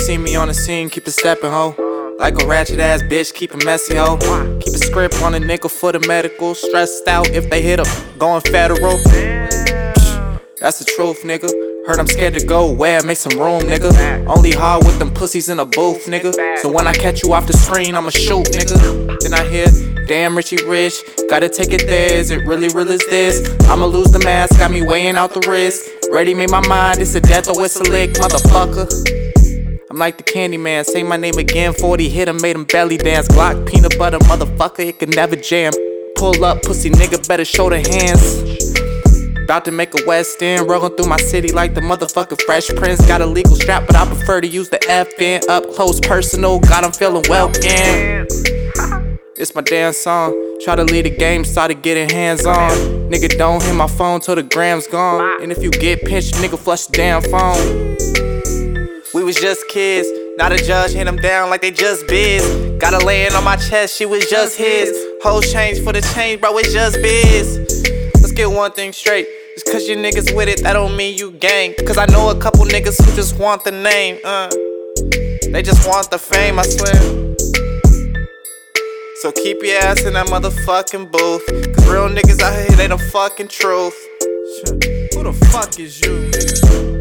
see me on the scene, keep it steppin', ho. Like a ratchet ass bitch, keep it messy, ho. Keep a script on a nigga for the medical. Stressed out if they hit him, going federal. That's the truth, nigga. Heard I'm scared to go where, make some room, nigga. Only hard with them pussies in a booth, nigga. So when I catch you off the screen, I'ma shoot, nigga. Then I hear, damn Richie Rich, gotta take it there, is it really real as this? I'ma lose the mask, got me weighing out the risk. Ready, made my mind, it's a death or it's a lick, motherfucker. I'm like the candy man, say my name again. 40 hit him, made him belly dance. Glock, peanut butter, motherfucker, it can never jam. Pull up, pussy nigga, better show the hands. About to make a West End, rolling through my city like the motherfucking Fresh Prince. Got a legal strap, but I prefer to use the FN. Up close, personal, got him feeling welcome. It's my damn song. Try to lead the game, started getting hands on. Nigga, don't hit my phone till the gram's gone. And if you get pinched, nigga, flush the damn phone. We was just kids, not a judge, hit them down like they just biz. Got her laying on my chest, she was just his. Hoes change for the change, bro, it's just biz. Let's get one thing straight, just cause you niggas with it, that don't mean you gang. Cause I know a couple niggas who just want the name, they just want the fame, I swear. So keep your ass in that motherfucking booth, cause real niggas out here, they the fucking truth. Who the fuck is you, nigga?